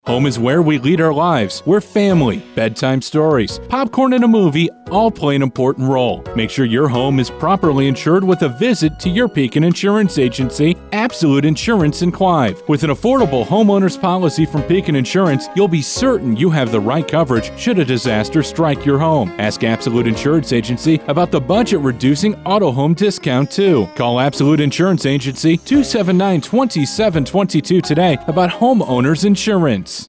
Home is where we lead our lives, where family, bedtime stories, popcorn and a movie all play an important role. Make sure your home is properly insured with a visit to your Pekin Insurance Agency, Absolute Insurance in Clive. With an affordable homeowner's policy from Pekin Insurance, you'll be certain you have the right coverage should a disaster strike your home. Ask Absolute Insurance Agency about the budget-reducing auto home discount, too. Call Absolute Insurance Agency 279-2722 today about homeowners insurance.